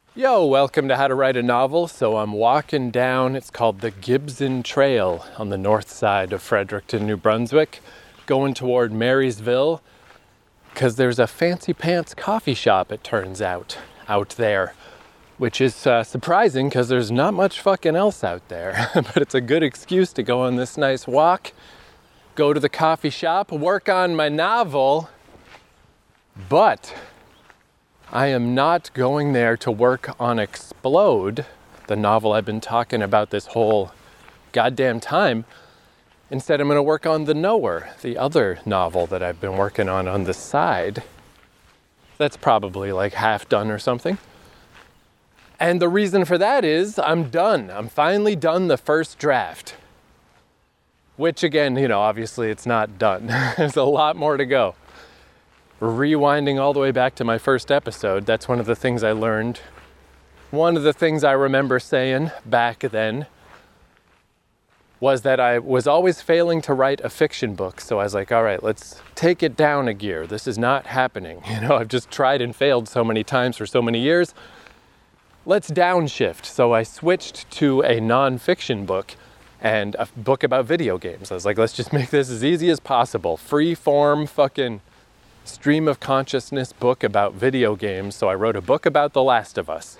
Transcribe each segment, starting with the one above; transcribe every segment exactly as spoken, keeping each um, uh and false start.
Yo, welcome to How to Write a Novel. So I'm walking down, it's called the Gibson Trail on the north side of Fredericton, New Brunswick, going toward Marysville, because there's a fancy pants coffee shop, it turns out, out there, which is uh, surprising because there's not much fucking else out there, but it's a good excuse to go on this nice walk, go to the coffee shop, work on my novel, but I am not going there to work on Explode, the novel I've been talking about this whole goddamn time. Instead, I'm going to work on The Knower, the other novel that I've been working on on the side. That's probably like half done or something. And the reason for that is I'm done. I'm finally done the first draft. Which again, you know, obviously it's not done. There's a lot more to go. Rewinding all the way back to my first episode, that's one of the things I learned. One of the things I remember saying back then was that I was always failing to write a fiction book. So I was like, all right, let's take it down a gear. This is not happening. You know, I've just tried and failed so many times for so many years. Let's downshift. So I switched to a non-fiction book and a book about video games. I was like, let's just make this as easy as possible. Free form fucking stream of consciousness book about video games. So I wrote a book about The Last of Us,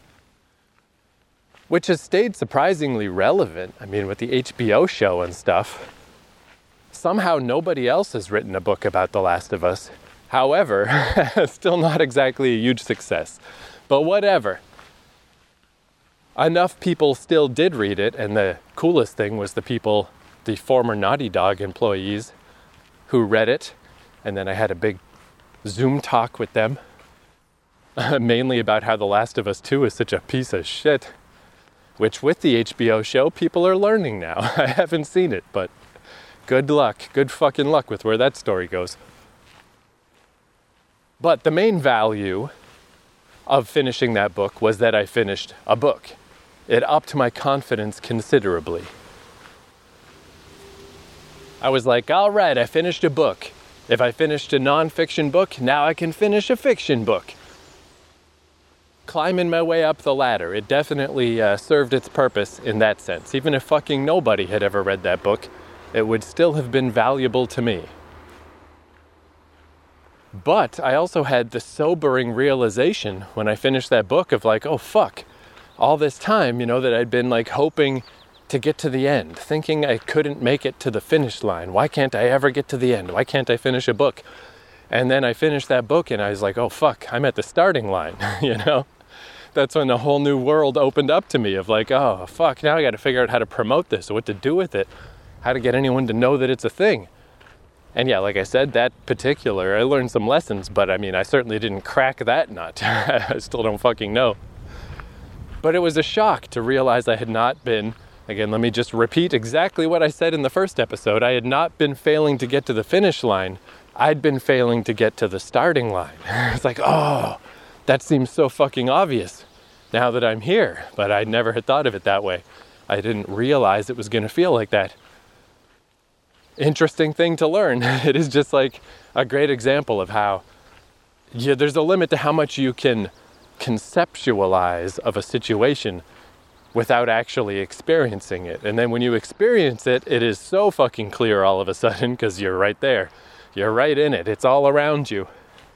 which has stayed surprisingly relevant. I mean, with the H B O show and stuff, somehow nobody else has written a book about The Last of Us. However, still not exactly a huge success, but whatever. Enough people still did read it, and the coolest thing was the people, the former Naughty Dog employees who read it. And then I had a big Zoom talk with them, uh, mainly about how The Last of Us two is such a piece of shit, which with the H B O show, people are learning now. I haven't seen it, but good luck. Good fucking luck with where that story goes. But the main value of finishing that book was that I finished a book. It upped my confidence considerably. I was like, all right, I finished a book. If I finished a non-fiction book, now I can finish a fiction book. Climbing my way up the ladder. It definitely uh, served its purpose in that sense. Even if fucking nobody had ever read that book, it would still have been valuable to me. But I also had the sobering realization when I finished that book of like, oh fuck, all this time, you know, that I'd been like hoping to get to the end, thinking I couldn't make it to the finish line. Why can't I ever get to the end? Why can't I finish a book? And then I finished that book and I was like, oh fuck, I'm at the starting line, you know? That's when a whole new world opened up to me of like, oh fuck, now I gotta figure out how to promote this, what to do with it, how to get anyone to know that it's a thing. And yeah, like I said, that particular, I learned some lessons, but I mean, I certainly didn't crack that nut. I still don't fucking know. But it was a shock to realize I had not been Again, let me just repeat exactly what I said in the first episode. I had not been failing to get to the finish line. I'd been failing to get to the starting line. It's like, oh, that seems so fucking obvious now that I'm here. But I never had thought of it that way. I didn't realize it was going to feel like that. Interesting thing to learn. It is just like a great example of how yeah, there's a limit to how much you can conceptualize of a situation without actually experiencing it. And then when you experience it, it is so fucking clear all of a sudden because you're right there. You're right in it. It's all around you.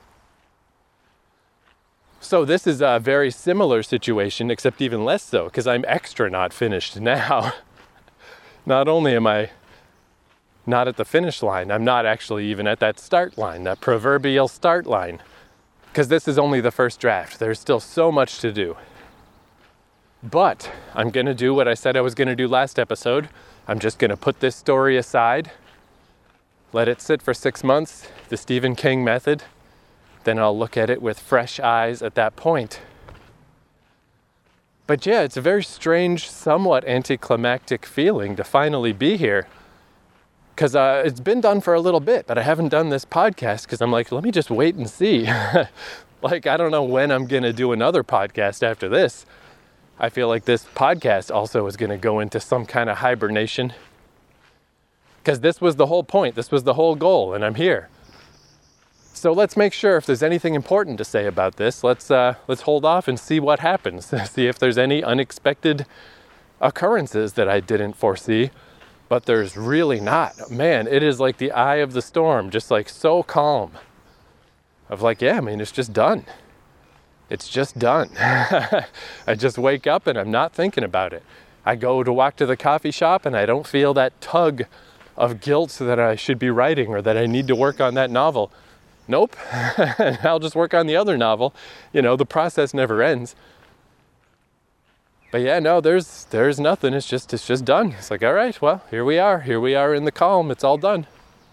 So this is a very similar situation, except even less so, because I'm extra not finished now. Not only am I not at the finish line, I'm not actually even at that start line, that proverbial start line, because this is only the first draft. There's still so much to do. But I'm going to do what I said I was going to do last episode. I'm just going to put this story aside, let it sit for six months, the Stephen King method. Then I'll look at it with fresh eyes at that point. But yeah, it's a very strange, somewhat anticlimactic feeling to finally be here. Because uh, it's been done for a little bit, but I haven't done this podcast because I'm like, let me just wait and see. Like, I don't know when I'm going to do another podcast after this. I feel like this podcast also is going to go into some kind of hibernation. Because this was the whole point. This was the whole goal, and I'm here. So let's make sure if there's anything important to say about this, let's uh, let's hold off and see what happens. See if there's any unexpected occurrences that I didn't foresee. But there's really not. Man, it is like the eye of the storm, just like so calm. Of like, yeah, I mean, it's just done. It's just done. I just wake up and I'm not thinking about it. I go to walk to the coffee shop and I don't feel that tug of guilt that I should be writing or that I need to work on that novel. Nope. I'll just work on the other novel. You know, the process never ends. But yeah, no, there's there's nothing. It's just it's just done. It's like, all right, well, here we are. Here we are in the calm. It's all done.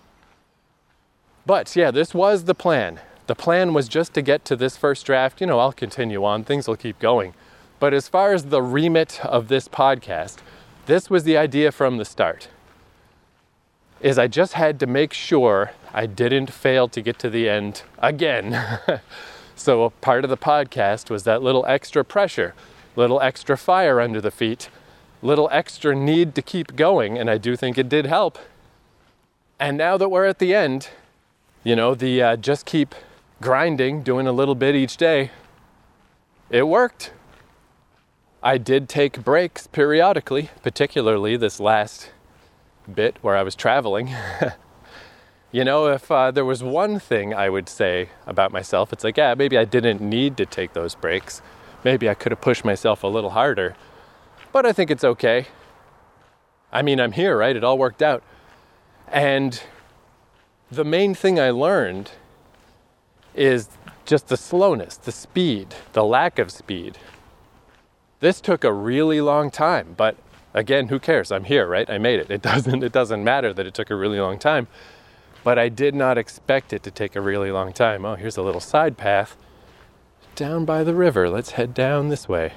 But yeah, this was the plan. The plan was just to get to this first draft. You know, I'll continue on. Things will keep going. But as far as the remit of this podcast, this was the idea from the start. Is I just had to make sure I didn't fail to get to the end again. So a part of the podcast was that little extra pressure, little extra fire under the feet, little extra need to keep going, and I do think it did help. And now that we're at the end, you know, the uh, just keep grinding, doing a little bit each day, it worked. I did take breaks periodically, particularly this last bit where I was traveling. You know, if uh, there was one thing I would say about myself, it's like, yeah, maybe I didn't need to take those breaks. Maybe I could have pushed myself a little harder. But I think it's okay. I mean, I'm here, right? It all worked out. And the main thing I learned is just the slowness, the speed, the lack of speed. This took a really long time, but again, who cares? I'm here, right? I made it. It doesn't, it doesn't matter that it took a really long time, but I did not expect it to take a really long time. Oh, here's a little side path down by the river. Let's head down this way.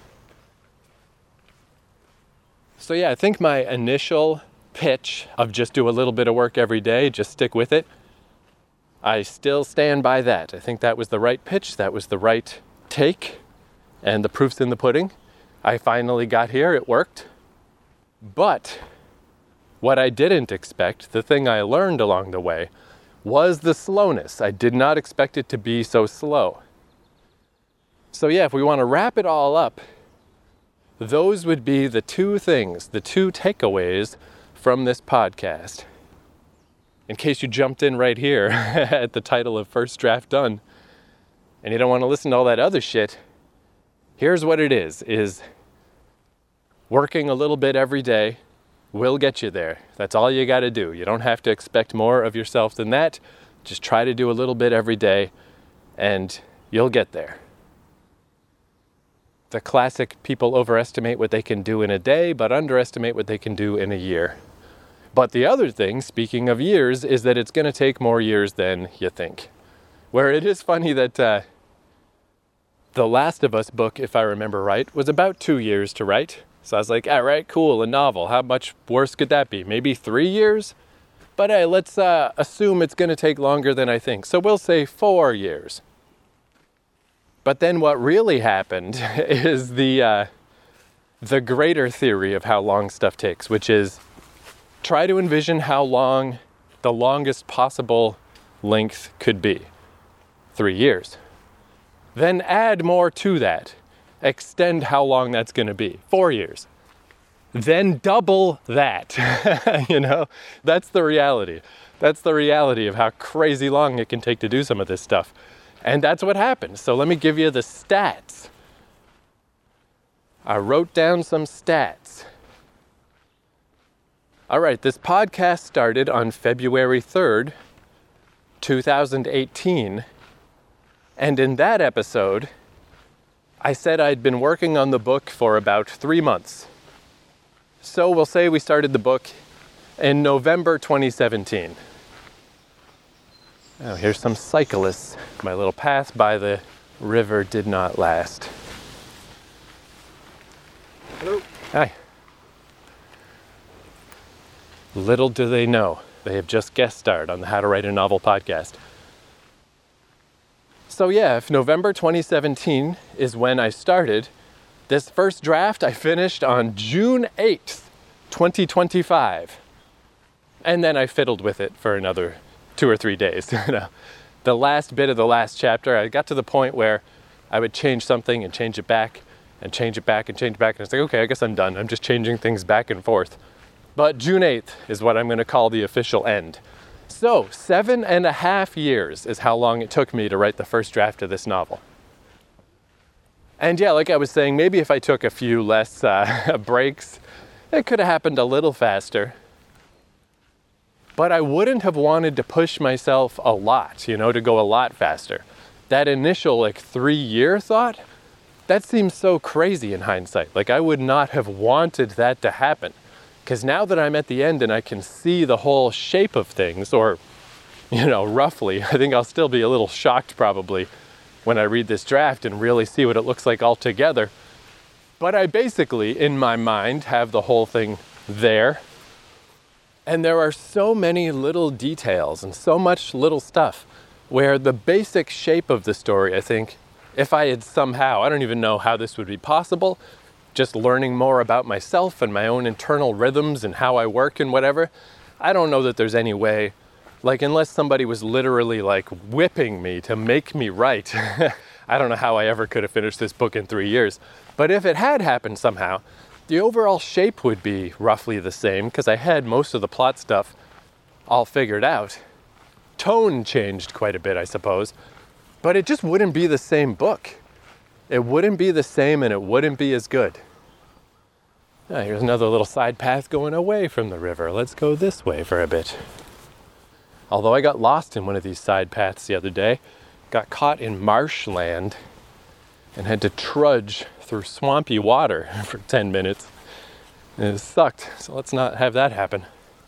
So yeah, I think my initial pitch of just do a little bit of work every day, just stick with it, I still stand by that. I think that was the right pitch. That was the right take. And the proof's in the pudding. I finally got here. It worked. But what I didn't expect, the thing I learned along the way, was the slowness. I did not expect it to be so slow. So yeah, if we want to wrap it all up, those would be the two things, the two takeaways from this podcast. In case you jumped in right here at the title of First Draft Done, and you don't want to listen to all that other shit, here's what it is, is working a little bit every day will get you there. That's all you got to do. You don't have to expect more of yourself than that. Just try to do a little bit every day, and you'll get there. The classic people overestimate what they can do in a day, but underestimate what they can do in a year. But the other thing, speaking of years, is that it's going to take more years than you think. Where it is funny that uh, The Last of Us book, if I remember right, was about two years to write. So I was like, all right, cool, a novel. How much worse could that be? Maybe three years? But hey, let's uh, assume it's going to take longer than I think. So we'll say four years. But then what really happened is the uh, the greater theory of how long stuff takes, which is try to envision how long the longest possible length could be. Three years. Then add more to that. Extend how long that's going to be. Four years. Then double that. You know, that's the reality. That's the reality of how crazy long it can take to do some of this stuff. And that's what happened. So let me give you the stats. I wrote down some stats. All right, this podcast started on February third, two thousand eighteen. And in that episode, I said I'd been working on the book for about three months. So we'll say we started the book in November twenty seventeen. Oh, here's some cyclists. My little path by the river did not last. Hello. Hi. Little do they know, they have just guest starred on the How to Write a Novel podcast. So yeah, if November twenty seventeen is when I started, this first draft I finished on June eighth, twenty twenty-five. And then I fiddled with it for another two or three days. No, the last bit of the last chapter, I got to the point where I would change something and change it back and change it back and change it back. And it's like, okay, I guess I'm done. I'm just changing things back and forth. But June eighth is what I'm going to call the official end. So seven and a half years is how long it took me to write the first draft of this novel. And yeah, like I was saying, maybe if I took a few less uh, breaks, it could have happened a little faster. But I wouldn't have wanted to push myself a lot, you know, to go a lot faster. That initial like three year thought, that seems so crazy in hindsight. Like I would not have wanted that to happen. Because now that I'm at the end and I can see the whole shape of things, or, you know, roughly, I think I'll still be a little shocked probably when I read this draft and really see what it looks like all together. But I basically, in my mind, have the whole thing there. And there are so many little details and so much little stuff where the basic shape of the story, I think, if I had somehow, I don't even know how this would be possible, just learning more about myself and my own internal rhythms and how I work and whatever, I don't know that there's any way, like unless somebody was literally like whipping me to make me write, I don't know how I ever could have finished this book in three years. But if it had happened somehow, the overall shape would be roughly the same because I had most of the plot stuff all figured out. Tone changed quite a bit, I suppose, but it just wouldn't be the same book. It wouldn't be the same and it wouldn't be as good. Ah, here's another little side path going away from the river. Let's go this way for a bit. Although I got lost in one of these side paths the other day, got caught in marshland and had to trudge through swampy water for ten minutes. And it sucked, so let's not have that happen.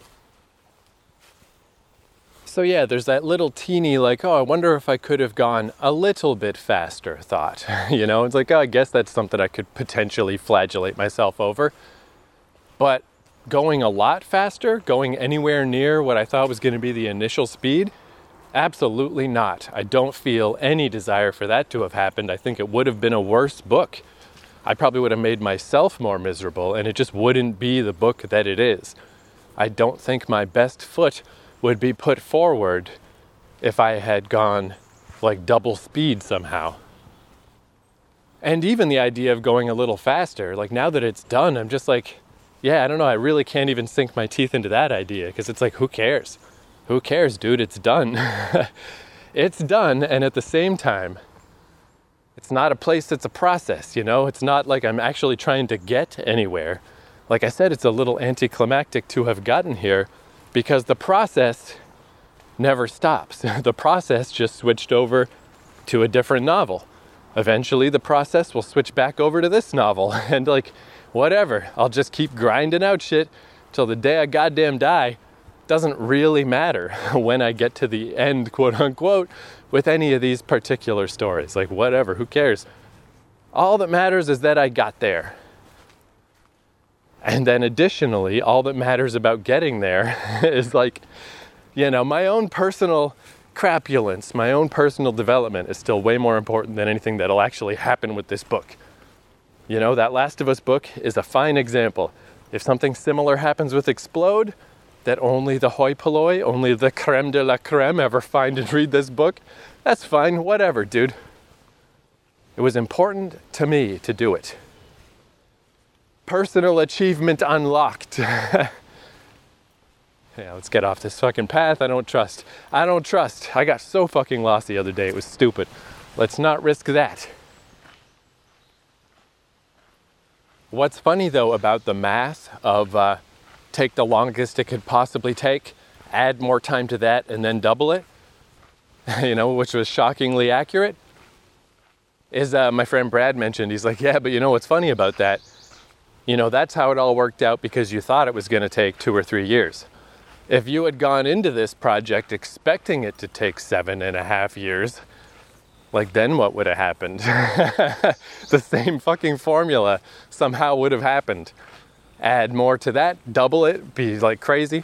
So yeah, there's that little teeny like, oh, I wonder if I could have gone a little bit faster thought. You know, it's like, oh, I guess that's something I could potentially flagellate myself over. But going a lot faster, going anywhere near what I thought was going to be the initial speed, absolutely not. I don't feel any desire for that to have happened. I think it would have been a worse book. I probably would have made myself more miserable, and it just wouldn't be the book that it is. I don't think my best foot would be put forward if I had gone like double speed somehow. And even the idea of going a little faster, like now that it's done, I'm just like, yeah, I don't know, I really can't even sink my teeth into that idea because it's like, who cares? Who cares, dude? It's done. It's done, and at the same time, it's not a place, it's a process, you know? It's not like I'm actually trying to get anywhere. Like I said, it's a little anticlimactic to have gotten here because the process never stops. The process just switched over to a different novel. Eventually, the process will switch back over to this novel. And like, whatever, I'll just keep grinding out shit till the day I goddamn die. Doesn't really matter when I get to the end, quote unquote, with any of these particular stories. Like, whatever, who cares? All that matters is that I got there. And then additionally, all that matters about getting there is like, you know, my own personal crapulence, my own personal development is still way more important than anything that'll actually happen with this book. You know, that Last of Us book is a fine example. If something similar happens with Explode, that only the hoi polloi, only the creme de la creme ever find and read this book, that's fine, whatever, dude. It was important to me to do it. Personal achievement unlocked. Yeah, let's get off this fucking path. I don't trust. I don't trust. I got so fucking lost the other day. It was stupid. Let's not risk that. What's funny, though, about the math of uh, take the longest it could possibly take, add more time to that, and then double it, you know, which was shockingly accurate, is uh, my friend Brad mentioned. He's like, yeah, but you know what's funny about that? You know, that's how it all worked out because you thought it was going to take two or three years. If you had gone into this project expecting it to take seven and a half years, like then what would have happened? The same fucking formula somehow would have happened. Add more to that, double it, be like crazy.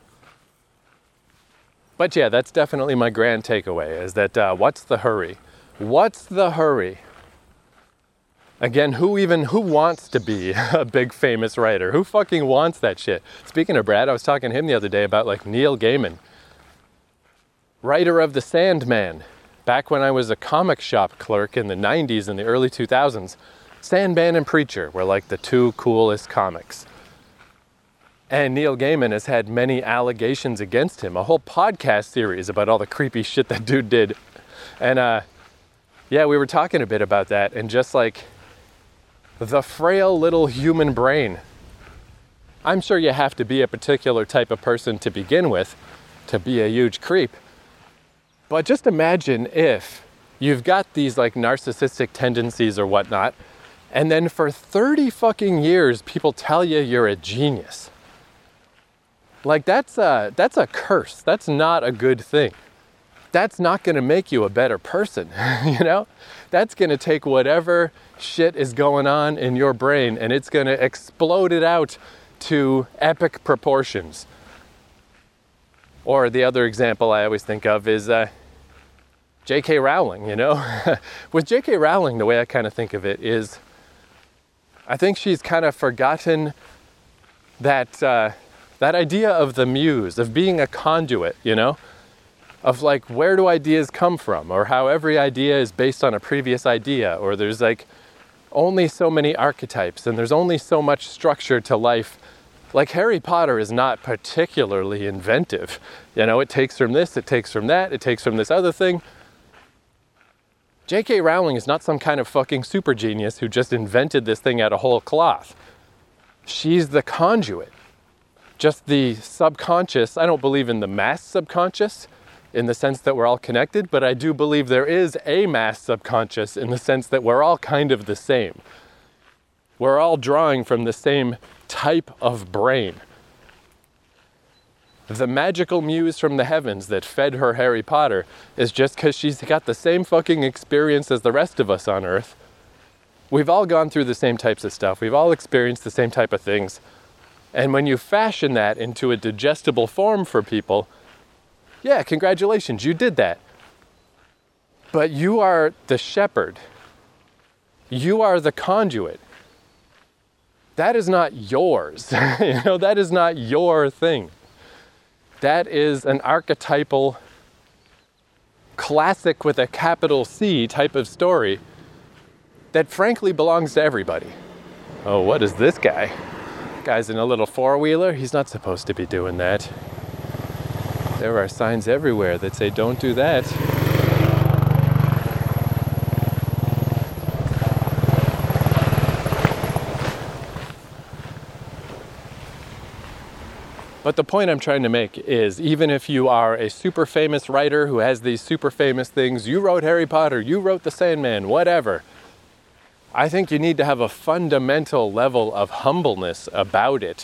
But yeah, that's definitely my grand takeaway is that uh, what's the hurry? What's the hurry? Again, who even, who wants to be a big famous writer? Who fucking wants that shit? Speaking of Brad, I was talking to him the other day about like Neil Gaiman. writer of The Sandman. Back when I was a comic shop clerk in the nineties and the early two thousands, Sandman and Preacher were like the two coolest comics. And Neil Gaiman has had many allegations against him, a whole podcast series about all the creepy shit that dude did. And uh, yeah, we were talking a bit about that, and just like the frail little human brain. I'm sure you have to be a particular type of person to begin with to be a huge creep. But just imagine if you've got these like narcissistic tendencies or whatnot, and then for thirty fucking years, people tell you you're a genius. Like that's a, that's a curse. That's not a good thing. That's not going to make you a better person, you know? That's going to take whatever shit is going on in your brain and it's going to explode it out to epic proportions. Or the other example I always think of is uh, J K Rowling, you know? With J K Rowling, the way I kind of think of it is, I think she's kind of forgotten that, uh, that idea of the muse, of being a conduit, you know? Of like, where do ideas come from? Or how every idea is based on a previous idea. Or there's like only so many archetypes and there's only so much structure to life. Like Harry Potter is not particularly inventive. You know, it takes from this, it takes from that, it takes from this other thing. J K Rowling is not some kind of fucking super genius who just invented this thing out of whole cloth. She's the conduit. Just the subconscious. I don't believe in the mass subconscious in the sense that we're all connected, but I do believe there is a mass subconscious in the sense that we're all kind of the same. We're all drawing from the same type of brain. The magical muse from the heavens that fed her Harry Potter is just because she's got the same fucking experience as the rest of us on Earth. We've all gone through the same types of stuff. We've all experienced the same type of things. And when you fashion that into a digestible form for people, yeah, congratulations, you did that. But you are the shepherd. You are the conduit. That is not yours. You know, that is not your thing. That is an archetypal, classic with a capital C type of story that frankly belongs to everybody. Oh, what is this guy? Guy's in a little four-wheeler. He's not supposed to be doing that. There are signs everywhere that say don't do that. But the point I'm trying to make is, even if you are a super famous writer who has these super famous things, you wrote Harry Potter, you wrote The Sandman, whatever, I think you need to have a fundamental level of humbleness about it.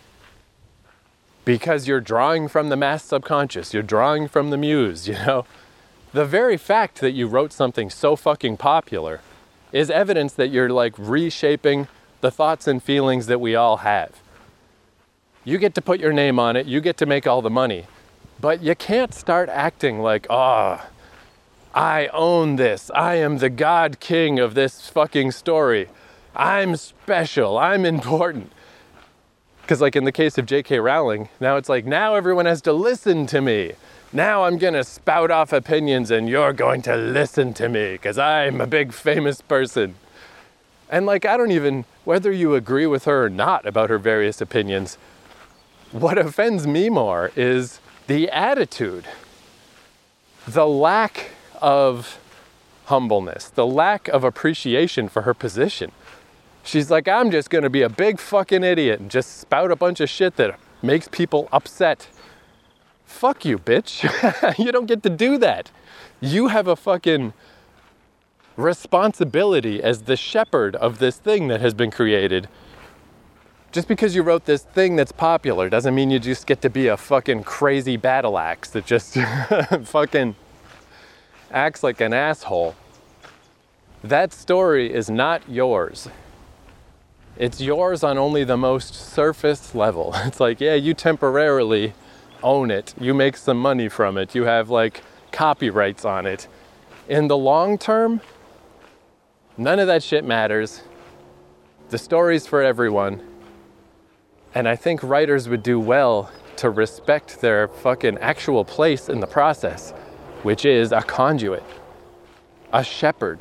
Because you're drawing from the mass subconscious, you're drawing from the muse, you know? The very fact that you wrote something so fucking popular is evidence that you're like reshaping the thoughts and feelings that we all have. You get to put your name on it, you get to make all the money, but you can't start acting like, oh, I own this, I am the God King of this fucking story, I'm special, I'm important. Because like in the case of J K Rowling, now it's like, now everyone has to listen to me. Now I'm going to spout off opinions and you're going to listen to me because I'm a big famous person. And like, I don't even, whether you agree with her or not about her various opinions, what offends me more is the attitude, the lack of humbleness, the lack of appreciation for her position. She's like, I'm just going to be a big fucking idiot and just spout a bunch of shit that makes people upset. Fuck you, bitch. You don't get to do that. You have a fucking responsibility as the shepherd of this thing that has been created. Just because you wrote this thing that's popular doesn't mean you just get to be a fucking crazy battle axe that just fucking acts like an asshole. That story is not yours. It's yours on only the most surface level. It's like, yeah, you temporarily own it. You make some money from it. You have like copyrights on it. In the long term, none of that shit matters. The story's for everyone. And I think writers would do well to respect their fucking actual place in the process, which is a conduit, a shepherd,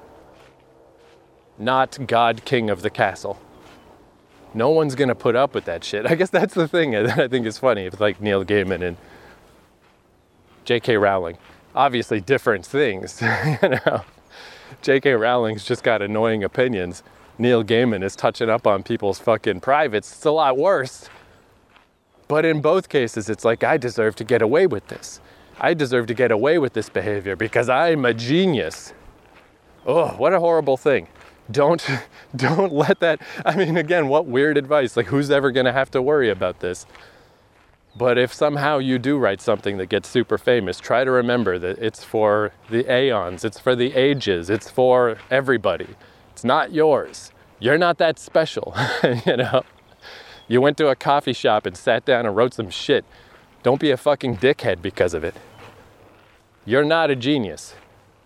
not God King of the castle. No one's gonna put up with that shit. I guess that's the thing that I think is funny with like Neil Gaiman and J K Rowling. Obviously different things, you know. J K Rowling's just got annoying opinions. Neil Gaiman is touching up on people's fucking privates. It's a lot worse. But in both cases, it's like, I deserve to get away with this. I deserve to get away with this behavior because I'm a genius. Oh, what a horrible thing. Don't, don't let that, I mean, again, what weird advice. Like, who's ever going to have to worry about this? But if somehow you do write something that gets super famous, try to remember that it's for the aeons, it's for the ages, it's for everybody. It's not yours. You're not that special, you know? You went to a coffee shop and sat down and wrote some shit. Don't be a fucking dickhead because of it. You're not a genius.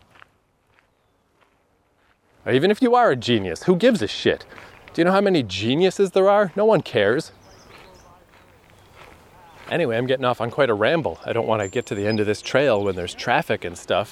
Or even if you are a genius, who gives a shit? Do you know how many geniuses there are? No one cares. Anyway, I'm getting off on quite a ramble. I don't want to get to the end of this trail when there's traffic and stuff.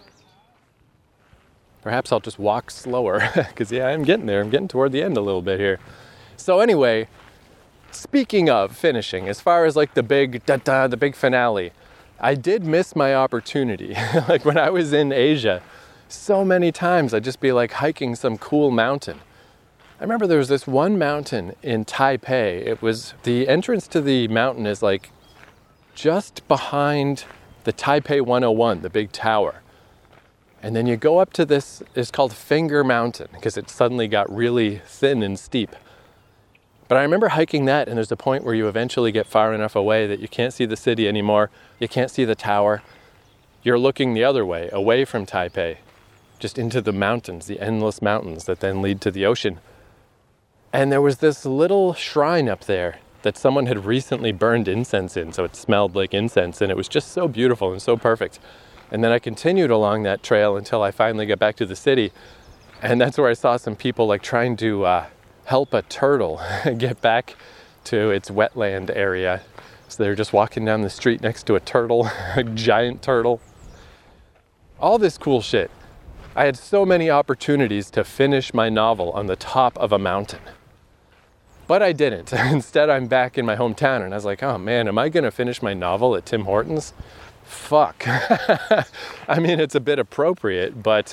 Perhaps I'll just walk slower, because yeah, I'm getting there. I'm getting toward the end a little bit here. So anyway, speaking of finishing, as far as like the big da-da, the big finale, I did miss my opportunity. Like when I was in Asia, so many times I'd just be like hiking some cool mountain. I remember there was this one mountain in Taipei. It was, the entrance to the mountain is like just behind the Taipei one oh one, the big tower. And then you go up to this, it's called Finger Mountain because it suddenly got really thin and steep. But I remember hiking that, and there's a point where you eventually get far enough away that you can't see the city anymore. You can't see the tower. You're looking the other way, away from Taipei, just into the mountains, the endless mountains that then lead to the ocean. And there was this little shrine up there that someone had recently burned incense in, so it smelled like incense, and it was just so beautiful and so perfect. And then I continued along that trail until I finally got back to the city, and that's where I saw some people like trying to uh, help a turtle get back to its wetland area. So they're just walking down the street next to a turtle, a giant turtle. All this cool shit. I had so many opportunities to finish my novel on the top of a mountain. But I didn't. Instead, I'm back in my hometown, and I was like, oh man, am I going to finish my novel at Tim Hortons? Fuck. I mean, it's a bit appropriate, but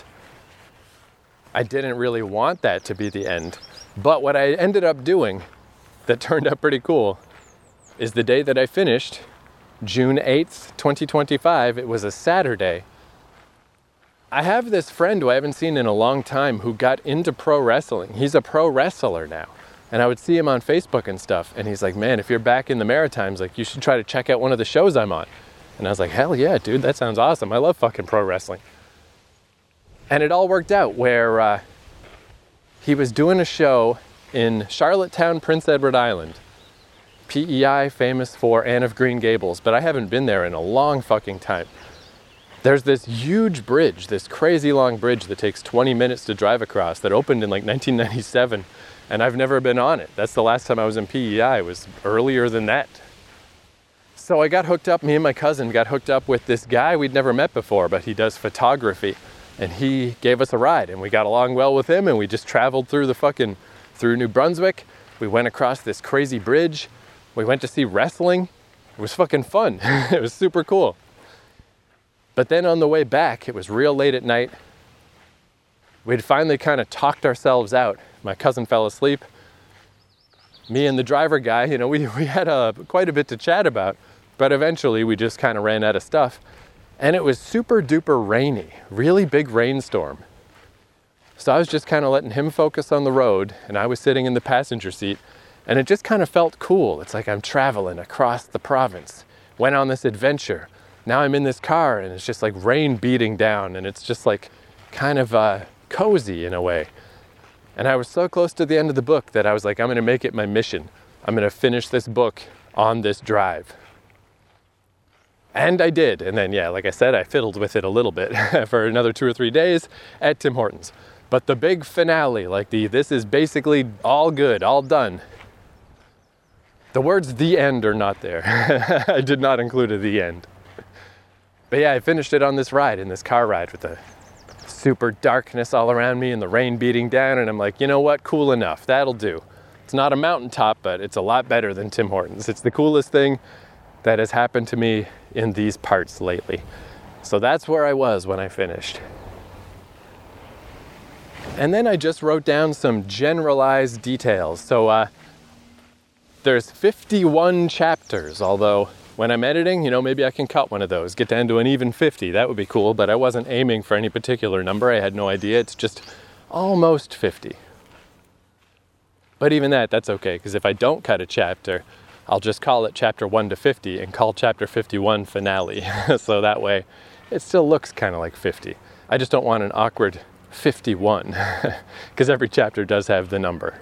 I didn't really want that to be the end. But what I ended up doing that turned out pretty cool is the day that I finished, June eighth, twenty twenty-five, it was a Saturday. I have this friend who I haven't seen in a long time who got into pro wrestling. He's a pro wrestler now. And I would see him on Facebook and stuff. And he's like, man, if you're back in the Maritimes, like you should try to check out one of the shows I'm on. And I was like, hell yeah, dude, that sounds awesome. I love fucking pro wrestling. And it all worked out where uh, he was doing a show in Charlottetown, Prince Edward Island. P E I, famous for Anne of Green Gables, but I haven't been there in a long fucking time. There's this huge bridge, this crazy long bridge that takes twenty minutes to drive across that opened in like nineteen ninety-seven. And I've never been on it. That's the last time I was in P E I. It was earlier than that. So I got hooked up, me and my cousin got hooked up with this guy we'd never met before, but he does photography. And he gave us a ride, and we got along well with him, and we just traveled through the fucking, through New Brunswick. We went across this crazy bridge. We went to see wrestling. It was fucking fun. It was super cool. But then on the way back, it was real late at night. We'd finally kind of talked ourselves out. My cousin fell asleep. Me and the driver guy, you know, we, we had a, quite a bit to chat about, but eventually we just kind of ran out of stuff. And it was super duper rainy, really big rainstorm. So I was just kind of letting him focus on the road, and I was sitting in the passenger seat, and it just kind of felt cool. It's like I'm traveling across the province, went on this adventure. Now I'm in this car, and it's just like rain beating down, and it's just like kind of uh, cozy in a way. And I was so close to the end of the book that I was like, I'm going to make it my mission. I'm going to finish this book on this drive. And I did. And then, yeah, like I said, I fiddled with it a little bit for another two or three days at Tim Hortons. But the big finale, like the, this is basically all good, all done. The words "the end" are not there. I did not include a "the end." But yeah, I finished it on this ride, in this car ride with the super darkness all around me and the rain beating down, and I'm like, you know what, cool enough, that'll do. It's not a mountaintop, but it's a lot better than Tim Hortons. It's the coolest thing that has happened to me in these parts lately. So that's where I was when I finished. And then I just wrote down some generalized details. So uh, there's fifty-one chapters, although when I'm editing, you know, maybe I can cut one of those, get down to an even fifty. That would be cool, but I wasn't aiming for any particular number. I had no idea. It's just almost fifty. But even that, that's okay, because if I don't cut a chapter, I'll just call it chapter one to fifty and call chapter fifty-one finale. So that way, it still looks kind of like fifty. I just don't want an awkward fifty-one, because every chapter does have the number.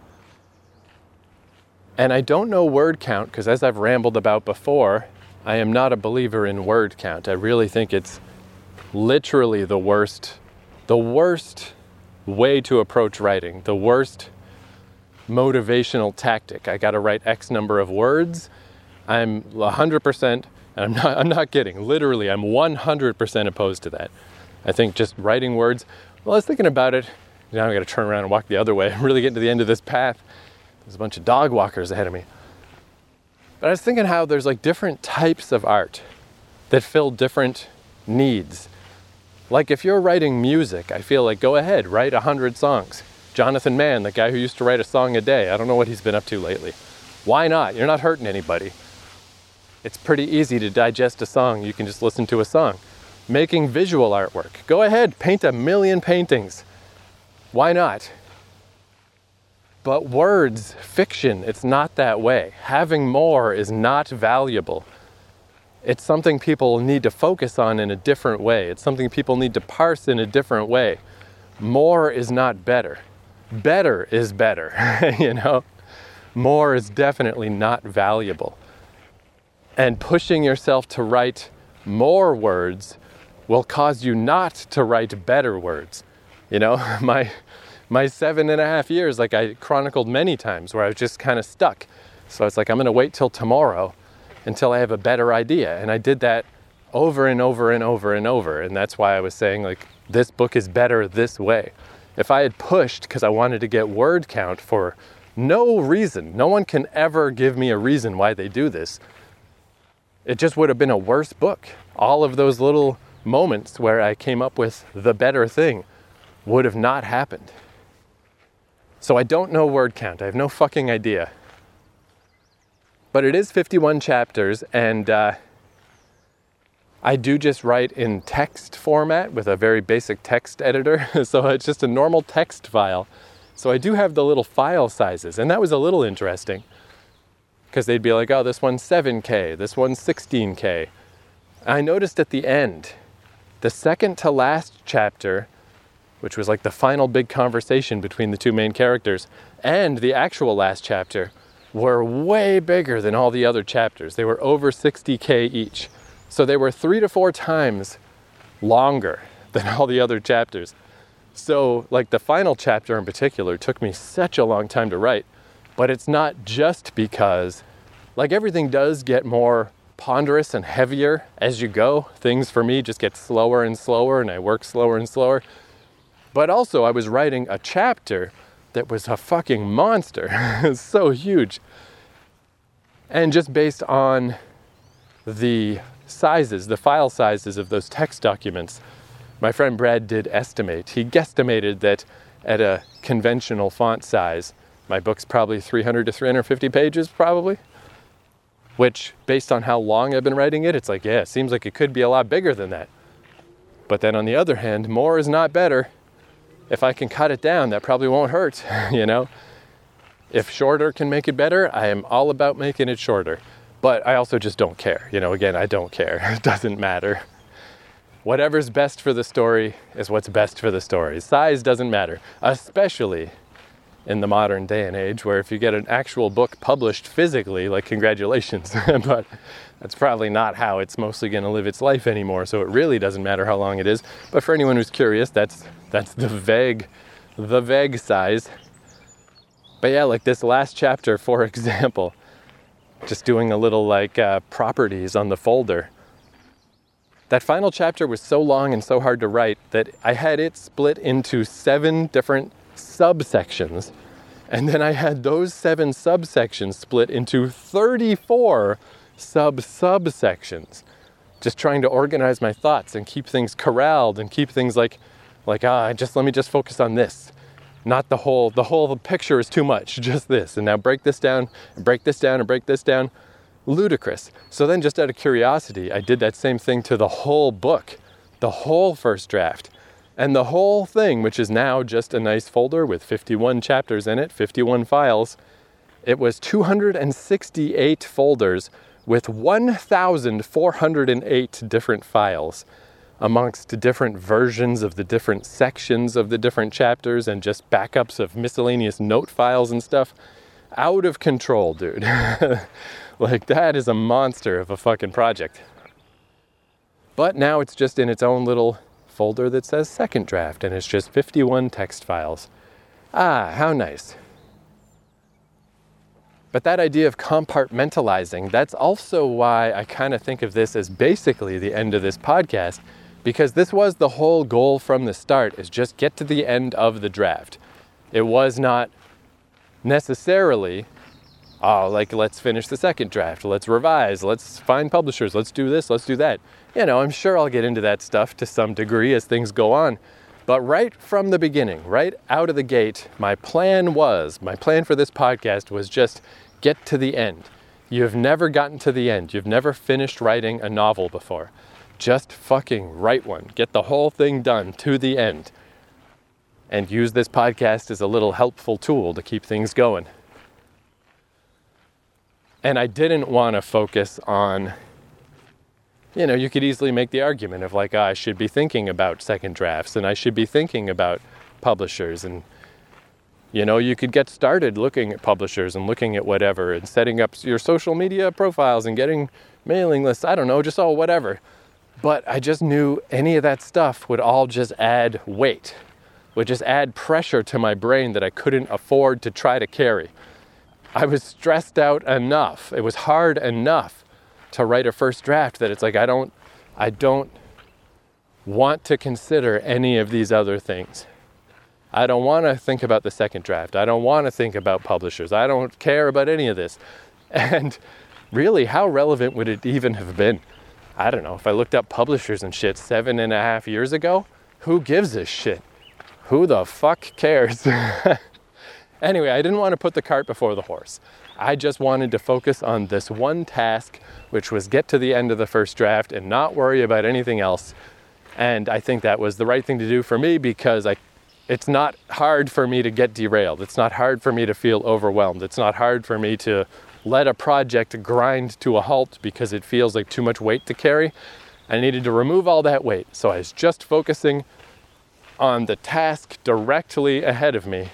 And I don't know word count, because as I've rambled about before, I am not a believer in word count. I really think it's literally the worst, the worst way to approach writing, the worst motivational tactic. I got to write X number of words. I'm one hundred percent, and I'm not, I'm not kidding, literally, I'm one hundred percent opposed to that. I think just writing words, well, I was thinking about it, now I got to turn around and walk the other way, I'm really getting to the end of this path. There's a bunch of dog walkers ahead of me. But I was thinking how there's like different types of art that fill different needs. Like if you're writing music, I feel like go ahead, write a hundred songs. Jonathan Mann, the guy who used to write a song a day, I don't know what he's been up to lately. Why not? You're not hurting anybody. It's pretty easy to digest a song. You can just listen to a song. Making visual artwork. Go ahead, paint a million paintings. Why not? But words, fiction, it's not that way. Having more is not valuable. It's something people need to focus on in a different way. It's something people need to parse in a different way. More is not better. Better is better, you know? More is definitely not valuable. And pushing yourself to write more words will cause you not to write better words. You know, my my seven and a half years, like I chronicled many times, where I was just kind of stuck. So it's like, I'm gonna wait till tomorrow until I have a better idea. And I did that over and over and over and over. And that's why I was saying, like, this book is better this way. If I had pushed because I wanted to get word count for no reason, no one can ever give me a reason why they do this, it just would have been a worse book. All of those little moments where I came up with the better thing would have not happened. So I don't know word count. I have no fucking idea. But it is fifty-one chapters, and uh, I do just write in text format with a very basic text editor. So it's just a normal text file. So I do have the little file sizes, and that was a little interesting, because they'd be like, oh, this one's seven K, this one's sixteen K. I noticed at the end, the second to last chapter, which was like the final big conversation between the two main characters, and the actual last chapter, were way bigger than all the other chapters. They were over sixty K each. So they were three to four times longer than all the other chapters. So like the final chapter in particular took me such a long time to write, but it's not just because, like, everything does get more ponderous and heavier as you go. Things for me just get slower and slower, and I work slower and slower. But also I was writing a chapter that was a fucking monster. It's so huge. And just based on the sizes, the file sizes of those text documents, my friend Brad did estimate. He guesstimated that at a conventional font size, my book's probably three hundred to three hundred fifty pages, probably. Which, based on how long I've been writing it, it's like, yeah, it seems like it could be a lot bigger than that. But then on the other hand, more is not better. If I can cut it down, that probably won't hurt, you know? If shorter can make it better, I am all about making it shorter. But I also just don't care. You know, again, I don't care. It doesn't matter. Whatever's best for the story is what's best for the story. Size doesn't matter, especially in the modern day and age, where if you get an actual book published physically, like, congratulations. But that's probably not how it's mostly going to live its life anymore, so it really doesn't matter how long it is. But for anyone who's curious, that's that's the vague, the vague size. But yeah, like this last chapter, for example, just doing a little like uh, properties on the folder. That final chapter was so long and so hard to write that I had it split into seven different subsections. And then I had those seven subsections split into thirty-four sub-subsections. Just trying to organize my thoughts and keep things corralled and keep things like, like ah, just let me just focus on this. Not the whole, the whole picture is too much, just this. And now break this down, and break this down, and break this down. Ludicrous. So then just out of curiosity, I did that same thing to the whole book, the whole first draft. And the whole thing, which is now just a nice folder with fifty-one chapters in it, fifty-one files, it was two hundred sixty-eight folders with one thousand four hundred eight different files amongst different versions of the different sections of the different chapters and just backups of miscellaneous note files and stuff. Out of control, dude. Like, that is a monster of a fucking project. But now it's just in its own little folder that says second draft, and it's just fifty-one text files. Ah, how nice. But that idea of compartmentalizing, that's also why I kind of think of this as basically the end of this podcast, because this was the whole goal from the start, is just get to the end of the draft. It was not necessarily, oh, like, let's finish the second draft, let's revise, let's find publishers, let's do this, let's do that. You know, I'm sure I'll get into that stuff to some degree as things go on. But right from the beginning, right out of the gate, my plan was, my plan for this podcast was just get to the end. You've never gotten to the end. You've never finished writing a novel before. Just fucking write one. Get the whole thing done to the end. And use this podcast as a little helpful tool to keep things going. And I didn't want to focus on, you know, you could easily make the argument of like, oh, I should be thinking about second drafts and I should be thinking about publishers. And, you know, you could get started looking at publishers and looking at whatever and setting up your social media profiles and getting mailing lists. I don't know, just all whatever. But I just knew any of that stuff would all just add weight, would just add pressure to my brain that I couldn't afford to try to carry. I was stressed out enough. It was hard enough to write a first draft that it's like, I don't, I don't want to consider any of these other things. I don't want to think about the second draft. I don't want to think about publishers. I don't care about any of this. And really, how relevant would it even have been? I don't know. If I looked up publishers and shit seven and a half years ago, who gives a shit? Who the fuck cares? Anyway, I didn't want to put the cart before the horse. I just wanted to focus on this one task, which was get to the end of the first draft and not worry about anything else. And I think that was the right thing to do for me because I, it's not hard for me to get derailed. It's not hard for me to feel overwhelmed. It's not hard for me to let a project grind to a halt because it feels like too much weight to carry. I needed to remove all that weight. So I was just focusing on the task directly ahead of me.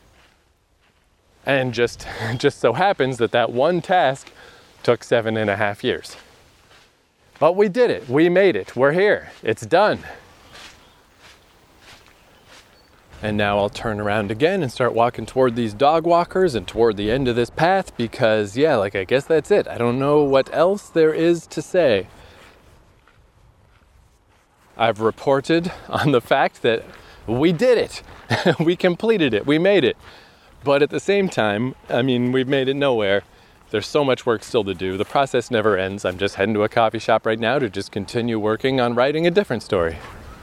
And just, just so happens that that one task took seven and a half years. But we did it. We made it. We're here. It's done. And now I'll turn around again and start walking toward these dog walkers and toward the end of this path because, yeah, like, I guess that's it. I don't know what else there is to say. I've reported on the fact that we did it. We completed it. We made it. But at the same time, I mean, we've made it nowhere. There's so much work still to do. The process never ends. I'm just heading to a coffee shop right now to just continue working on writing a different story.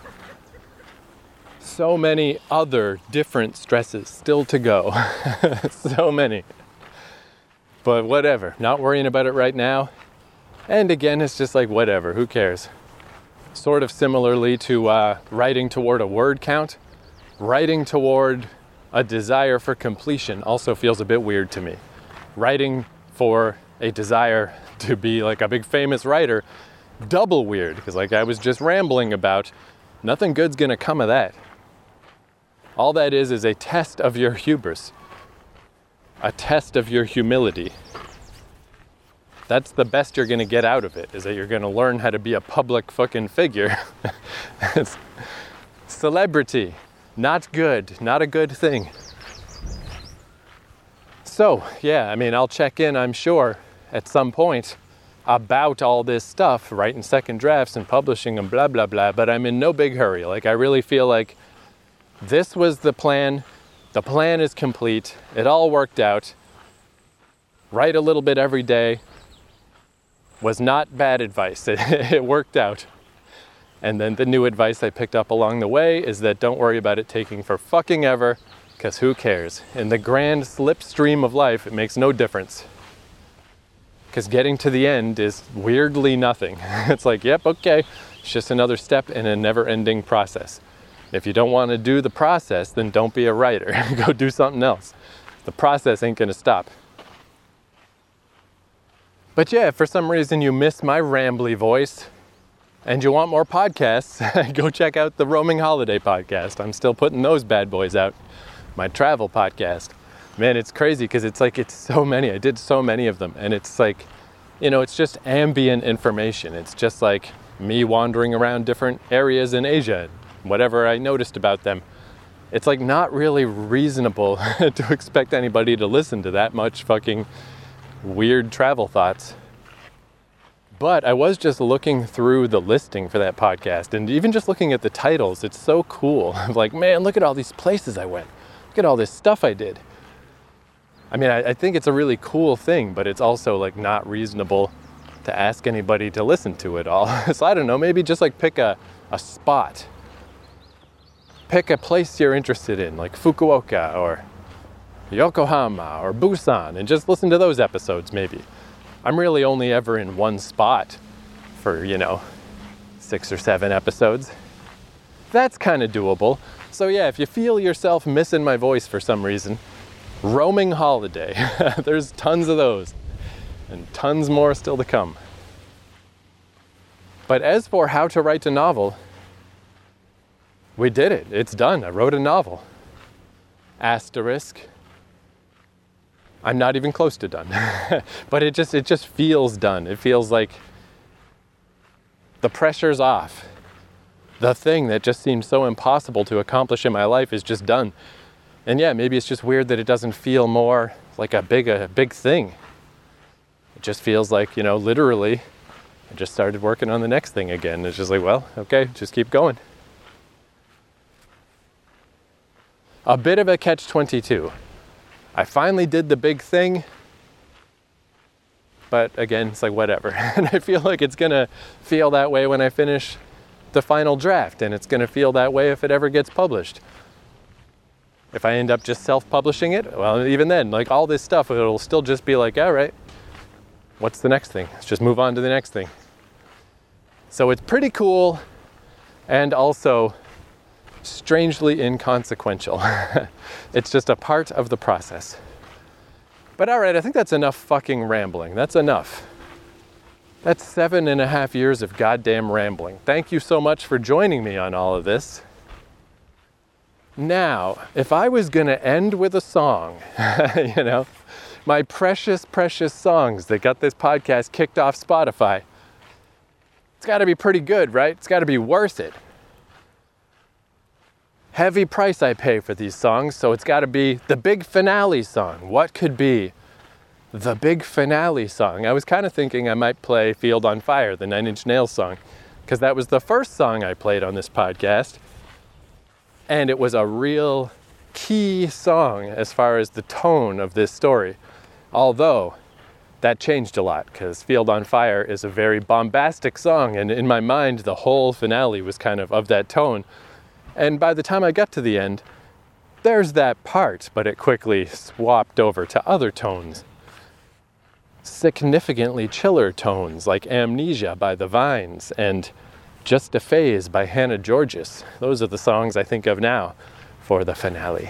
So many other different stresses still to go. So many. But whatever. Not worrying about it right now. And again, it's just like, whatever. Who cares? Sort of similarly to uh, writing toward a word count. Writing toward a desire for completion also feels a bit weird to me. Writing for a desire to be like a big famous writer, double weird, because like I was just rambling about, nothing good's gonna come of that. All that is is a test of your hubris, a test of your humility. That's the best you're gonna get out of it, is that you're gonna learn how to be a public fucking figure. It's celebrity. Not good, not a good thing. So, yeah, I mean, I'll check in, I'm sure, at some point about all this stuff, writing second drafts and publishing them, blah, blah, blah. But I'm in no big hurry. Like, I really feel like this was the plan. The plan is complete. It all worked out. Write a little bit every day was not bad advice. It, it worked out. And then the new advice I picked up along the way is that don't worry about it taking for fucking ever, because who cares? In the grand slipstream of life, it makes no difference. Because getting to the end is weirdly nothing. It's like, yep, okay. It's just another step in a never-ending process. If you don't want to do the process, then don't be a writer. Go do something else. The process ain't going to stop. But yeah, if for some reason you miss my rambly voice and you want more podcasts, go check out the Roaming Holiday podcast. I'm still putting those bad boys out. My travel podcast. Man, it's crazy because it's like, it's so many. I did so many of them. And it's like, you know, it's just ambient information. It's just like me wandering around different areas in Asia, whatever I noticed about them. It's like not really reasonable to expect anybody to listen to that much fucking weird travel thoughts. But I was just looking through the listing for that podcast, and even just looking at the titles, it's so cool. I'm like, man, look at all these places I went. Look at all this stuff I did. I mean, I, I think it's a really cool thing, but it's also like not reasonable to ask anybody to listen to it all. So I don't know, maybe just like pick a, a spot. Pick a place you're interested in, like Fukuoka or Yokohama or Busan, and just listen to those episodes maybe. I'm really only ever in one spot for, you know, six or seven episodes. That's kind of doable. So yeah, if you feel yourself missing my voice for some reason, Roaming Holiday. There's tons of those, and tons more still to come. But as for how to write a novel, we did it. It's done. I wrote a novel. Asterisk. I'm not even close to done. But it just it just feels done. It feels like the pressure's off. The thing that just seemed so impossible to accomplish in my life is just done. And yeah, maybe it's just weird that it doesn't feel more like a big a big thing. It just feels like, you know, literally, I just started working on the next thing again. It's just like, well, okay, just keep going. A bit of a catch twenty-two. I finally did the big thing, but again, it's like whatever. And I feel like it's gonna feel that way when I finish the final draft, and it's gonna feel that way if it ever gets published. If I end up just self-publishing it, well, even then, like all this stuff, it'll still just be like, all right, what's the next thing? Let's just move on to the next thing. So it's pretty cool, and also strangely inconsequential. It's just a part of the process. But all right, I think that's enough fucking rambling. That's enough. That's seven and a half years of goddamn rambling. Thank you so much for joining me on all of this. Now, if I was going to end with a song, you know, my precious, precious songs that got this podcast kicked off Spotify, it's got to be pretty good, right? It's got to be worth it. Heavy price I pay for these songs, so it's got to be the big finale song. What could be the big finale song? I was kind of thinking I might play Field on Fire, the Nine Inch Nails song, because that was the first song I played on this podcast. And it was a real key song as far as the tone of this story. Although, that changed a lot, because Field on Fire is a very bombastic song, and in my mind, the whole finale was kind of of that tone. And by the time I got to the end, there's that part, but it quickly swapped over to other tones. Significantly chiller tones, like Amnesia by The Vines, and Just a Phase by Hannah Georgas. Those are the songs I think of now for the finale.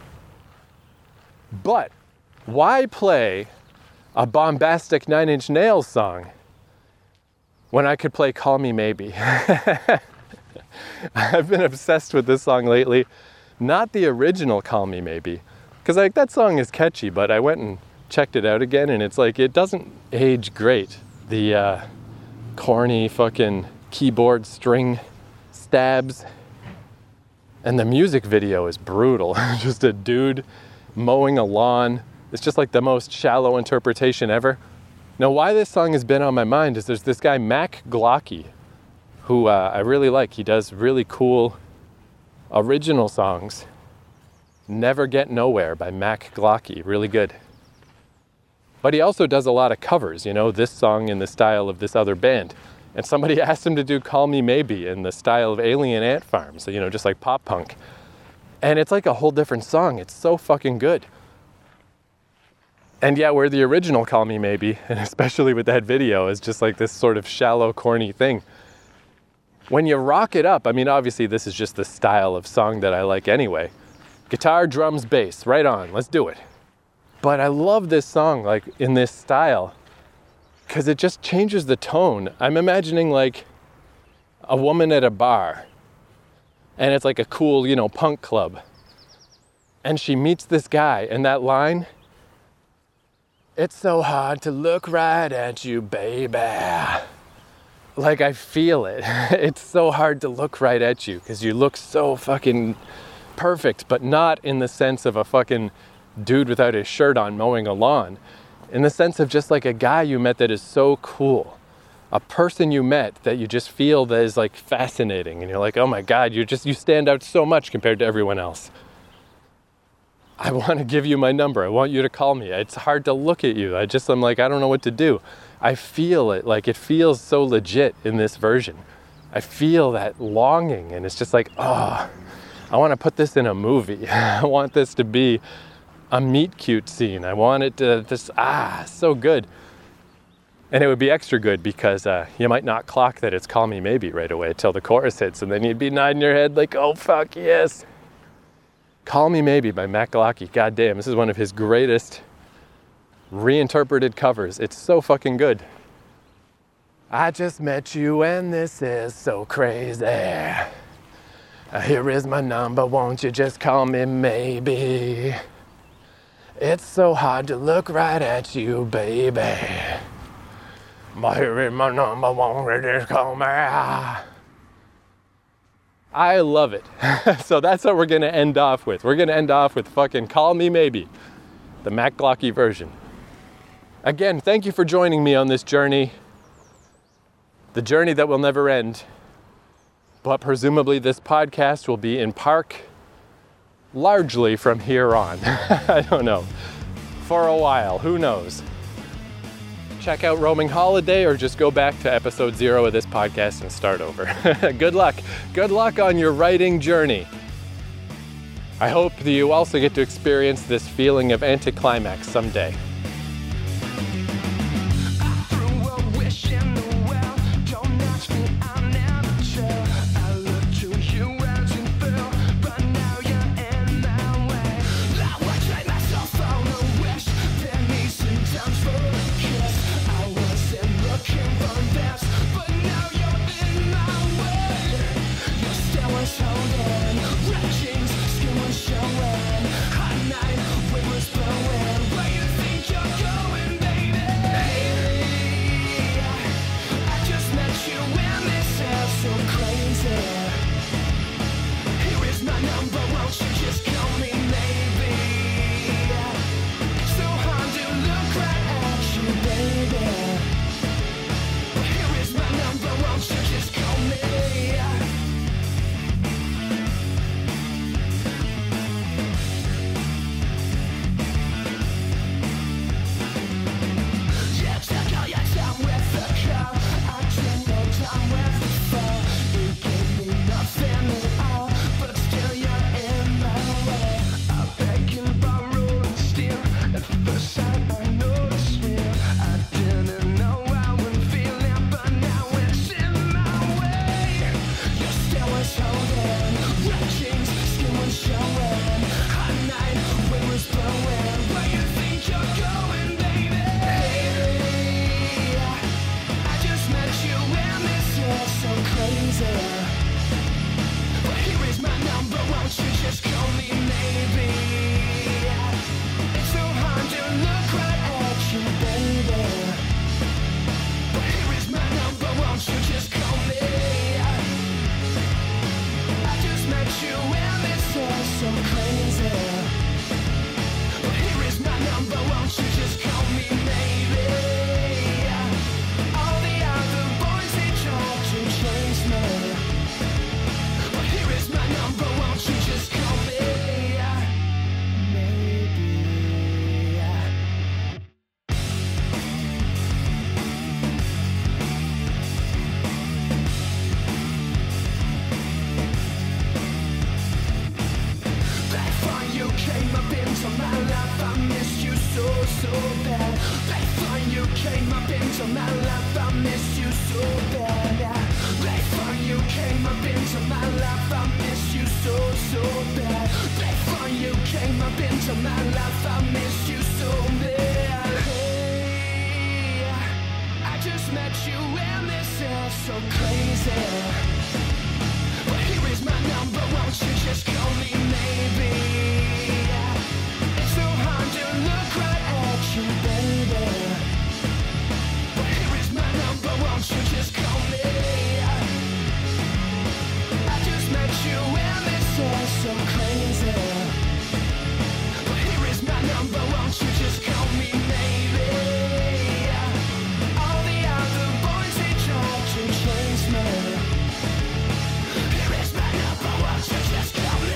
But why play a bombastic Nine Inch Nails song when I could play Call Me Maybe? I've been obsessed with this song lately. Not the original Call Me Maybe, because like that song is catchy, but I went and checked it out again, and it's like it doesn't age great. The uh, corny fucking keyboard string stabs, and the music video is brutal. Just a dude mowing a lawn. It's just like the most shallow interpretation ever. Now, why this song has been on my mind is there's this guy, Mac Glocky, who uh, I really like. He does really cool original songs. Never Get Nowhere by Mac Glocky, really good. But he also does a lot of covers, you know, this song in the style of this other band. And somebody asked him to do Call Me Maybe in the style of Alien Ant Farm, so, you know, just like pop punk. And it's like a whole different song. It's so fucking good. And yeah, where the original Call Me Maybe, and especially with that video, is just like this sort of shallow, corny thing. When you rock it up, I mean, obviously this is just the style of song that I like anyway. Guitar, drums, bass, right on, let's do it. But I love this song, like, in this style, because it just changes the tone. I'm imagining, like, a woman at a bar, and it's like a cool, you know, punk club. And she meets this guy, and that line, "It's so hard to look right at you, baby." Like, I feel it. It's so hard to look right at you, because you look so fucking perfect, but not in the sense of a fucking dude without his shirt on mowing a lawn. In the sense of just like a guy you met that is so cool. A person you met that you just feel that is like fascinating. And you're like, oh my God, you just, you stand out so much compared to everyone else. I want to give you my number. I want you to call me. It's hard to look at you. I just, I'm like, I don't know what to do. I feel it. Like, it feels so legit in this version. I feel that longing, and it's just like, oh, I want to put this in a movie. I want this to be a meet cute scene. I want it to just, ah, so good. And it would be extra good because uh, you might not clock that it's Call Me Maybe right away until the chorus hits, and then you'd be nodding your head like, oh, fuck, yes. Call Me Maybe by Mac Glocky. God damn, this is one of his greatest reinterpreted covers. It's so fucking good. I just met you and this is so crazy. Uh, here is my number, won't you just call me maybe? It's so hard to look right at you, baby. My, here is my number, won't you just call me? I love it. So that's what we're gonna end off with. We're gonna end off with fucking Call Me Maybe, the Mac Glocky version. Again, thank you for joining me on this journey. The journey that will never end. But presumably this podcast will be in park largely from here on. I don't know. For a while, who knows? Check out Roaming Holiday or just go back to episode zero of this podcast and start over. Good luck. Good luck on your writing journey. I hope that you also get to experience this feeling of anticlimax someday. Showing, hot night, wind was blowing. Where you think you came up into my life, I missed you so, so bad. Before you came up into my life, I missed you so bad. Before you came up into my life, I missed you so, so bad. Before you came up into my life, I missed you so bad. Hey, I just met you and this is so crazy. But here is my number, won't you just call me maybe? It's so hard to look right at you, baby. But here is my number, won't you just call me? I just met you and this is so crazy. But here is my number, won't you just call me maybe? All the other boys, they try to chase me. Here is my number, won't you just call me?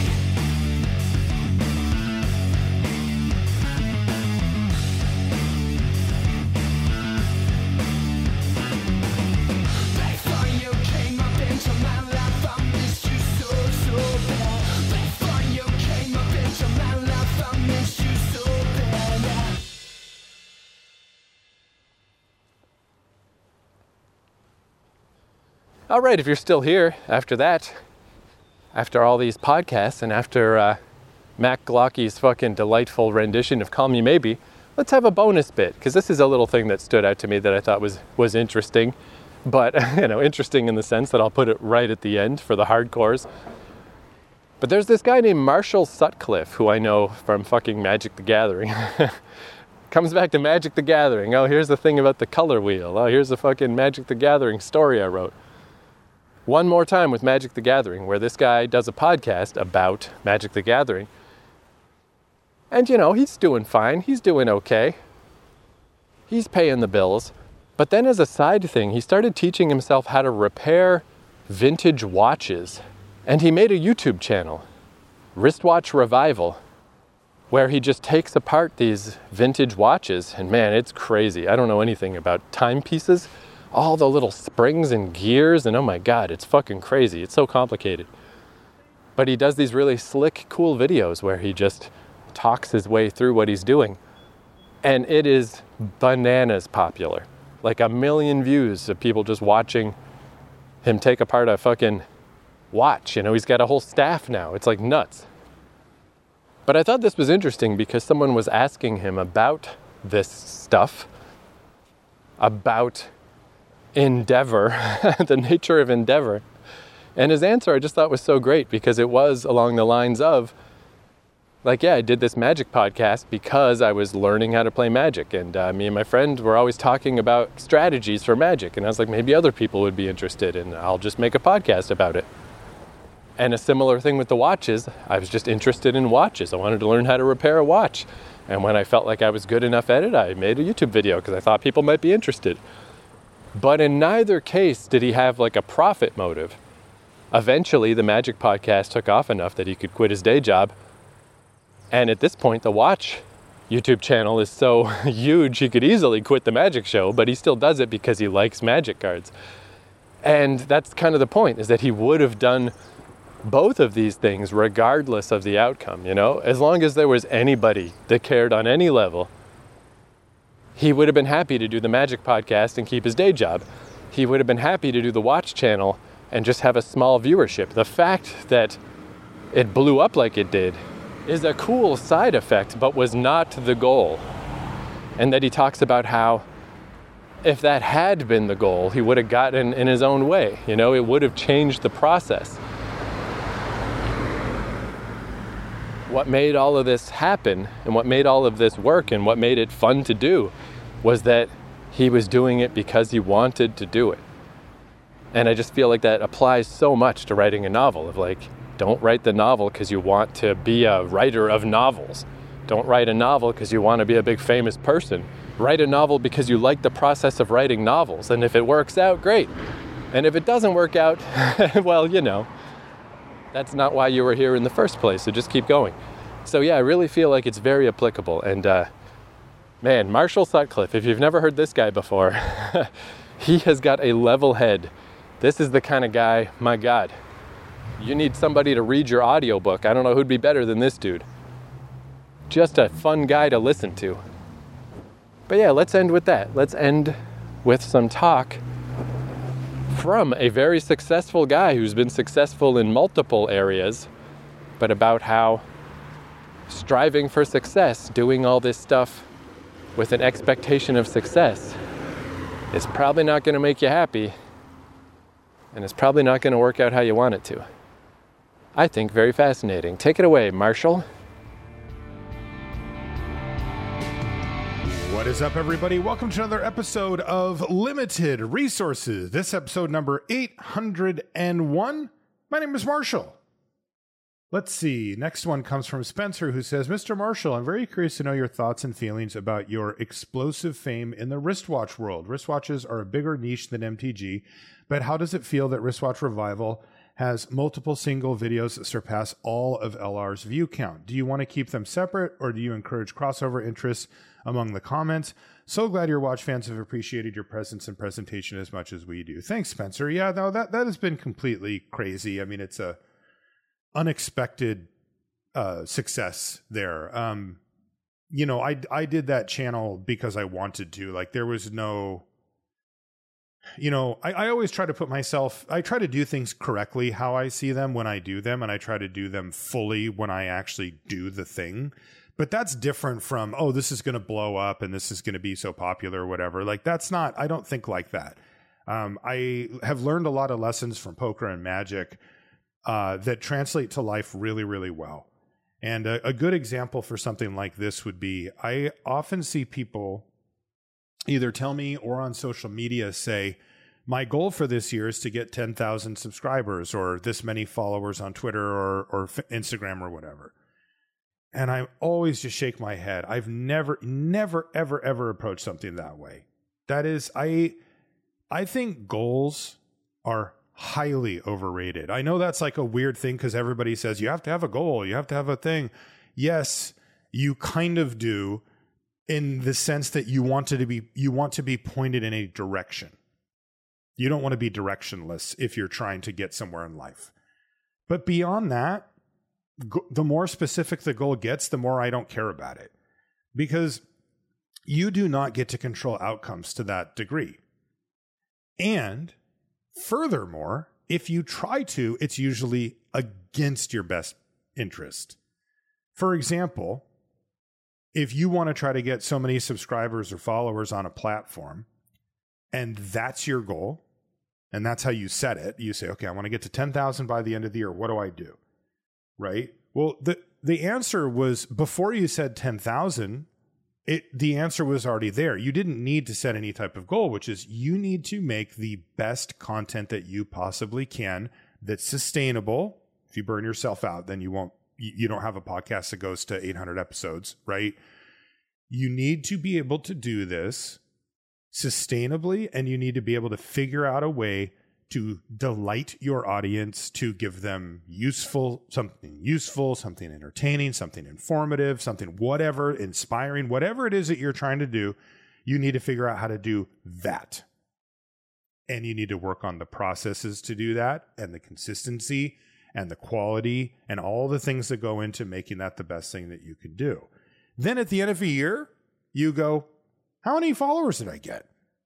Before you came up into my life, I missed you so, so bad. Before you came up into my life, I missed you so bad. All right, if you're still here after that, after all these podcasts, and after uh, Mac Glocky's fucking delightful rendition of Call Me Maybe, let's have a bonus bit, because this is a little thing that stood out to me that I thought was, was interesting. But, you know, interesting in the sense that I'll put it right at the end for the hardcores. But there's this guy named Marshall Sutcliffe, who I know from fucking Magic the Gathering. Comes back to Magic the Gathering. Oh, here's the thing about the color wheel. Oh, here's the fucking Magic the Gathering story I wrote. One more time with Magic the Gathering, where this guy does a podcast about Magic the Gathering. And, you know, he's doing fine. He's doing okay. He's paying the bills. But then as a side thing, he started teaching himself how to repair vintage watches. And he made a YouTube channel, Wristwatch Revival, where he just takes apart these vintage watches. And man, it's crazy. I don't know anything about timepieces. All the little springs and gears, and oh my God, it's fucking crazy. It's so complicated. But he does these really slick, cool videos where he just talks his way through what he's doing. And it is bananas popular. Like a million views of people just watching him take apart a fucking watch. You know, he's got a whole staff now. It's like nuts. But I thought this was interesting because someone was asking him about this stuff, about endeavor, the nature of endeavor. And his answer I just thought was so great because it was along the lines of, like, yeah, I did this magic podcast because I was learning how to play magic. And uh, me and my friend were always talking about strategies for magic. And I was like, maybe other people would be interested and I'll just make a podcast about it. And a similar thing with the watches. I was just interested in watches. I wanted to learn how to repair a watch. And when I felt like I was good enough at it, I made a YouTube video because I thought people might be interested. But in neither case did he have like a profit motive. Eventually, the magic podcast took off enough that he could quit his day job. And at this point, the watch YouTube channel is so huge, he could easily quit the magic show, but he still does it because he likes magic cards. And that's kind of the point, is that he would have done both of these things regardless of the outcome, you know? As long as there was anybody that cared on any level, he would have been happy to do the magic podcast and keep his day job. He would have been happy to do the watch channel and just have a small viewership. The fact that it blew up like it did is a cool side effect, but was not the goal. And that he talks about how if that had been the goal, he would have gotten in his own way. You know, it would have changed the process. What made all of this happen and what made all of this work and what made it fun to do was that he was doing it because he wanted to do it. And I just feel like that applies so much to writing a novel, of like, don't write the novel because you want to be a writer of novels. Don't write a novel because you want to be a big famous person. Write a novel because you like the process of writing novels. And if it works out, great. And if it doesn't work out, well, you know, that's not why you were here in the first place, so just keep going. So yeah, I really feel like it's very applicable. And uh, man, Marshall Sutcliffe, if you've never heard this guy before, he has got a level head. This is the kind of guy, my God, You need somebody to read your audiobook. I don't know who'd be better than this dude. Just a fun guy to listen to. But yeah, let's end with that. Let's end with some talk from a very successful guy who's been successful in multiple areas, but about how striving for success, doing all this stuff with an expectation of success, is probably not going to make you happy, and it's probably not going to work out how you want it to. I think very fascinating. Take it away, Marshall. What is up, everybody? Welcome to another episode of Limited Resources. This episode number eight hundred one. My name is Marshall. Let's see. Next one comes from Spencer, who says, Mister Marshall, I'm very curious to know your thoughts and feelings about your explosive fame in the wristwatch world. Wristwatches are a bigger niche than M T G, but how does it feel that Wristwatch Revival has multiple single videos that surpass all of L R's view count? Do you want to keep them separate, or do you encourage crossover interests among the comments? So glad your watch fans have appreciated your presence and presentation as much as we do. Thanks, Spencer. Yeah, no, that, that has been completely crazy. I mean, it's a unexpected uh, success there. Um, you know, I, I did that channel because I wanted to. Like, there was no... You know, I, I always try to put myself, I try to do things correctly how I see them when I do them, and I try to do them fully when I actually do the thing. But that's different from, oh, this is going to blow up and this is going to be so popular or whatever. Like, that's not, I don't think like that. Um, I have learned a lot of lessons from poker and Magic uh, that translate to life really, really well. And a, a good example for something like this would be, I often see people either tell me or on social media say, my goal for this year is to get ten thousand subscribers or this many followers on Twitter or, or Instagram or whatever. And I always just shake my head. I've never, never, ever, ever approached something that way. That is, I, I think goals are highly overrated. I know that's like a weird thing because everybody says you have to have a goal. You have to have a thing. Yes, you kind of do, in the sense that you want to be, you want to be pointed in a direction. You don't want to be directionless if you're trying to get somewhere in life. But beyond that, go, the more specific the goal gets, the more I don't care about it. Because you do not get to control outcomes to that degree. And furthermore, if you try to, it's usually against your best interest. For example, if you want to try to get so many subscribers or followers on a platform, and that's your goal, and that's how you set it, you say, okay, I want to get to ten thousand by the end of the year. What do I do? Right? Well, the, the answer was, before you said ten thousand, it, the answer was already there. You didn't need to set any type of goal, which is you need to make the best content that you possibly can that's sustainable. If you burn yourself out, then you won't, you don't have a podcast that goes to eight hundred episodes, right? You need to be able to do this sustainably, and you need to be able to figure out a way to delight your audience, to give them useful, something useful, something entertaining, something informative, something whatever, inspiring, whatever it is that you're trying to do. You need to figure out how to do that. And you need to work on the processes to do that, and the consistency and the quality and all the things that go into making that the best thing that you can do. Then at the end of a year, you go, how many followers did I get?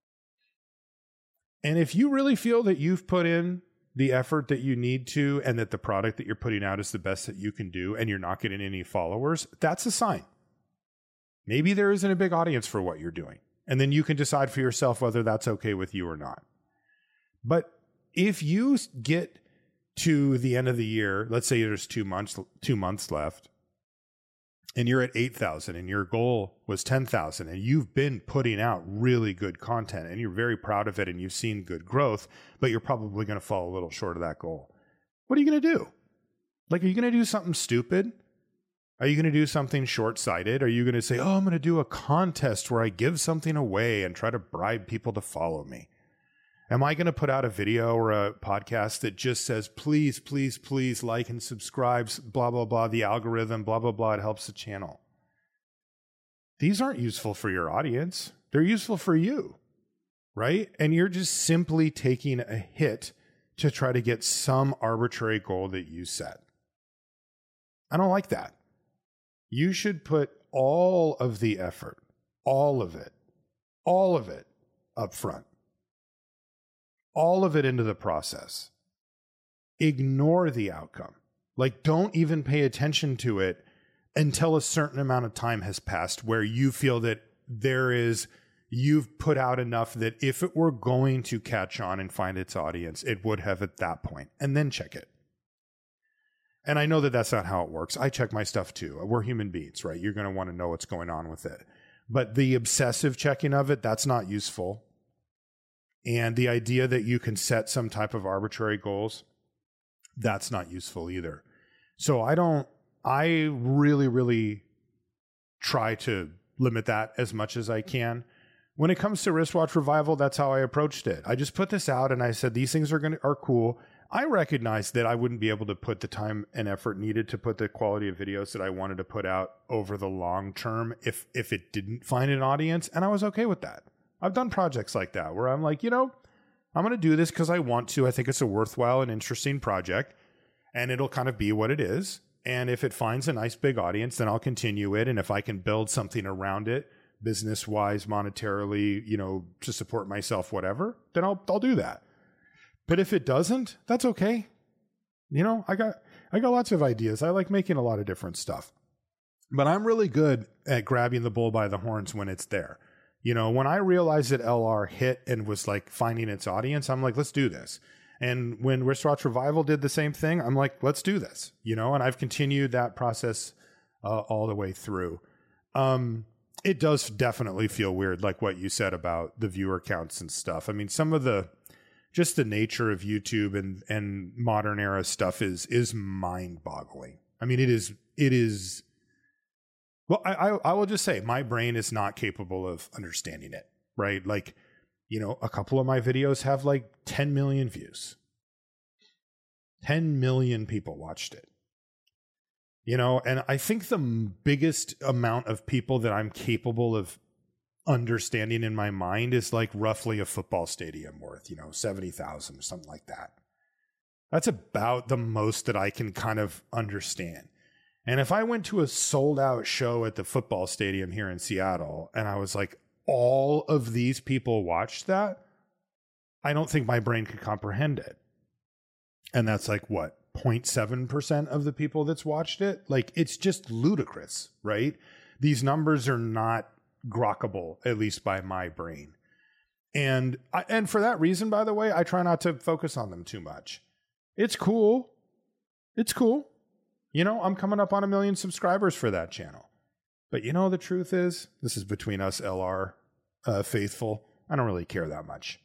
And if you really feel that you've put in the effort that you need to, and that the product that you're putting out is the best that you can do, and you're not getting any followers, that's a sign. Maybe there isn't a big audience for what you're doing. And then you can decide for yourself whether that's okay with you or not. But if you get to the end of the year, let's say there's two months, two months left, and you're at eight thousand, and your goal was ten thousand, and you've been putting out really good content, and you're very proud of it, and you've seen good growth, but you're probably going to fall a little short of that goal. What are you going to do? Like, are you going to do something stupid? Are you going to do something short-sighted? Are you going to say, oh, I'm going to do a contest where I give something away and try to bribe people to follow me? Am I going to put out a video or a podcast that just says, please, please, please like and subscribe, blah, blah, blah, the algorithm, blah, blah, blah, it helps the channel? These aren't useful for your audience. They're useful for you, right? And you're just simply taking a hit to try to get some arbitrary goal that you set. I don't like that. You should put all of the effort, all of it, all of it up front, all of it into the process. Ignore the outcome. Like, don't even pay attention to it until a certain amount of time has passed where you feel that there is, you've put out enough that if it were going to catch on and find its audience, it would have at that point, and then check it. And I know that that's not how it works. I check my stuff too. We're human beings, right? You're going to want to know what's going on with it. But the obsessive checking of it, that's not useful. And the idea that you can set some type of arbitrary goals, that's not useful either. So I don't, I really, really try to limit that as much as I can. When it comes to Wristwatch Revival, that's how I approached it. I just put this out and I said, these things are going to, are cool. I recognized that I wouldn't be able to put the time and effort needed to put the quality of videos that I wanted to put out over the long term if if it didn't find an audience, and I was okay with that. I've done projects like that where I'm like, you know, I'm going to do this because I want to. I think it's a worthwhile and interesting project, and it'll kind of be what it is. And if it finds a nice big audience, then I'll continue it. And if I can build something around it, business-wise, monetarily, you know, to support myself, whatever, then I'll I'll do that. But if it doesn't, that's okay. You know, I got I got lots of ideas. I like making a lot of different stuff. But I'm really good at grabbing the bull by the horns when it's there. You know, when I realized that L R hit and was like finding its audience, I'm like, let's do this. And when Wristwatch Revival did the same thing, I'm like, let's do this. You know, and I've continued that process uh, all the way through. Um, it does definitely feel weird, like what you said about the viewer counts and stuff. I mean, some of the just the nature of YouTube and, and modern era stuff is, is mind boggling. I mean, it is, it is, well, I, I, I will just say my brain is not capable of understanding it, right? Like, you know, a couple of my videos have like ten million views. ten million people watched it. You know, and I think the biggest amount of people that I'm capable of understanding in my mind is like roughly a football stadium worth, you know, seventy thousand or something like that. That's about the most that I can kind of understand. And if I went to a sold out show at the football stadium here in Seattle and I was like, all of these people watched that, I don't think my brain could comprehend it. And that's like what, zero point seven percent of the people that's watched it? Like, it's just ludicrous, right? These numbers are not grokkable, at least by my brain. And I, and for that reason, by the way, I try not to focus on them too much. It's cool. It's cool. You know, I'm coming up on a million subscribers for that channel. But you know, the truth is, this is between us L R uh, faithful. I don't really care that much.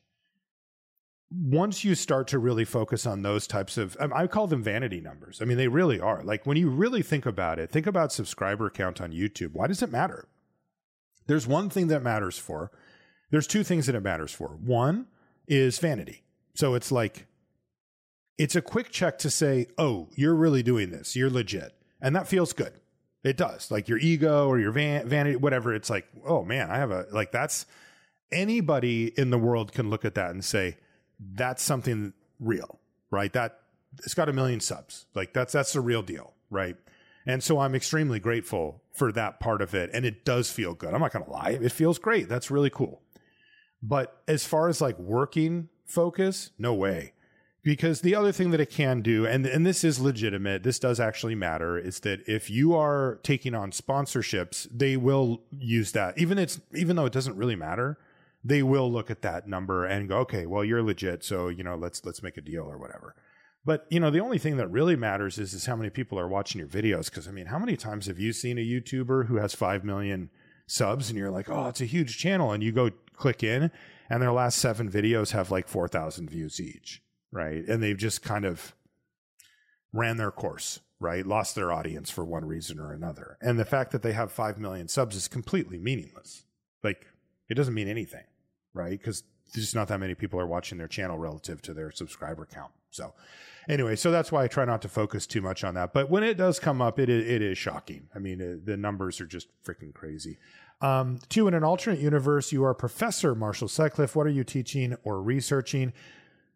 Once you start to really focus on those types of, I call them vanity numbers. I mean, they really are. Like, when you really think about it, think about subscriber count on YouTube. Why does it matter? There's one thing that matters for. There's two things that it matters for. One is vanity. So it's like, it's a quick check to say, oh, you're really doing this. You're legit. And that feels good. It does. Like your ego or your van- vanity, whatever. It's like, oh man, I have a, like that's, anybody in the world can look at that and say, that's something real, right? That it's got a million subs. Like that's, that's the real deal. Right. And so I'm extremely grateful for that part of it. And it does feel good. I'm not going to lie. It feels great. That's really cool. But as far as like working focus, no way. Because the other thing that it can do, and, and this is legitimate, this does actually matter, is that if you are taking on sponsorships, they will use that. Even it's even though it doesn't really matter, they will look at that number and go, okay, well, you're legit. So, you know, let's let's make a deal or whatever. But, you know, the only thing that really matters is, is how many people are watching your videos. Because, I mean, how many times have you seen a YouTuber who has five million subs and you're like, oh, it's a huge channel. And you go click in and their last seven videos have like four thousand views each, right? And they've just kind of ran their course, right? Lost their audience for one reason or another. And the fact that they have five million subs is completely meaningless. Like, it doesn't mean anything, right? Because there's just not that many people are watching their channel relative to their subscriber count. So anyway, so that's why I try not to focus too much on that. But when it does come up, it is, it is shocking. I mean, it, the numbers are just freaking crazy. Um, two, in an alternate universe, you are Professor Marshall Sutcliffe. What are you teaching or researching?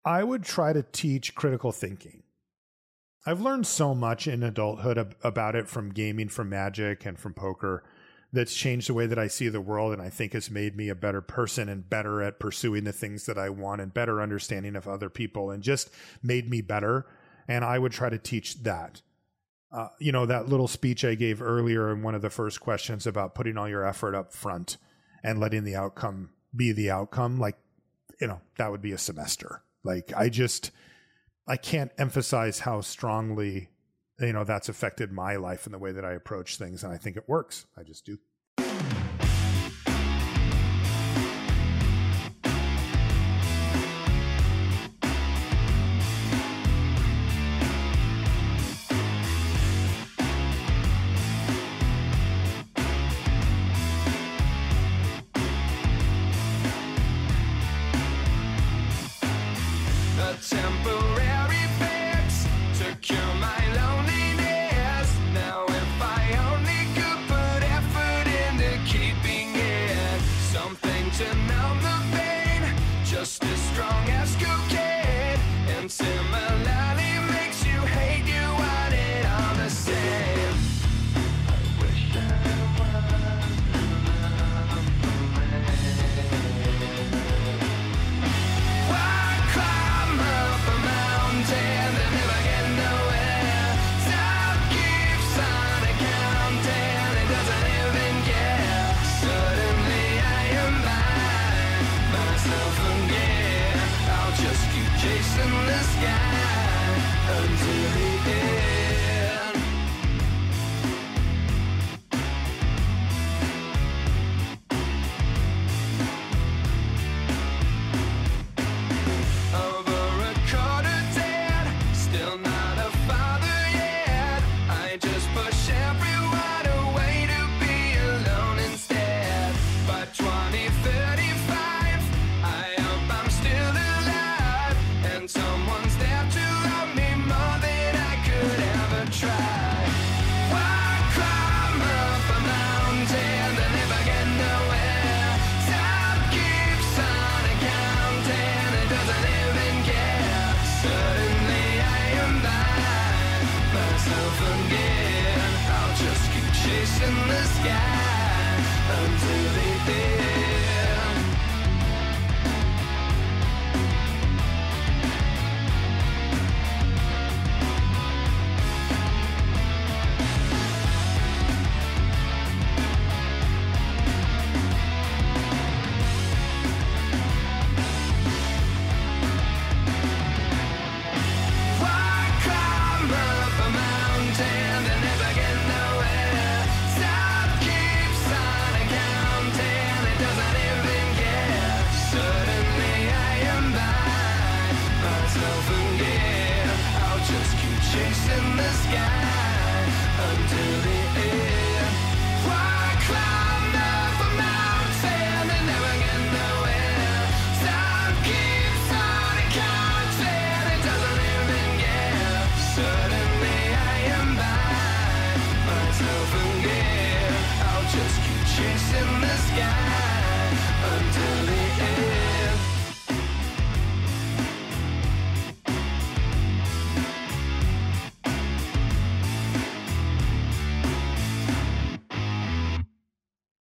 I would try to teach critical thinking. I've learned so much in adulthood ab- about it from gaming, from Magic, and from poker that's changed the way that I see the world, and I think has made me a better person and better at pursuing the things that I want and better understanding of other people and just made me better. And I would try to teach that. Uh, you know, that little speech I gave earlier in one of the first questions about putting all your effort up front and letting the outcome be the outcome, like, you know, that would be a semester. Like, I just, I can't emphasize how strongly, you know, that's affected my life and the way that I approach things. And I think it works. I just do. Temporary fix to cure my loneliness. Now if I only could put effort into keeping it, something to numb the pain, just as strong as cocaine. And similarly makes you hate you want it all the same. I wish I was Why climb up a mountain and never get nowhere? Time keeps on counting, it doesn't even care. Suddenly I am blind, myself again. I'll just keep chasing the sky until the end. Over a quarter dead, still not a father yet. I just push everyone away to be alone instead. By twenty thirty-five, I hope I'm still alive, and someone's there to love me more than I could ever try. Why climb up a mountain and never get nowhere? Time keeps on counting, it doesn't even care. Suddenly I am blind, myself again. I'll just keep chasing the sky until the end. Why climb up a mountain and never get nowhere? Time keeps on counting, it doesn't even care. Suddenly I am blind, myself again. I'll just keep chasing the sky until the end. Why climb up a mountain and never get nowhere? Time keeps on counting, it doesn't even care. Suddenly I am blind, myself again. I'll just keep chasing the sky until the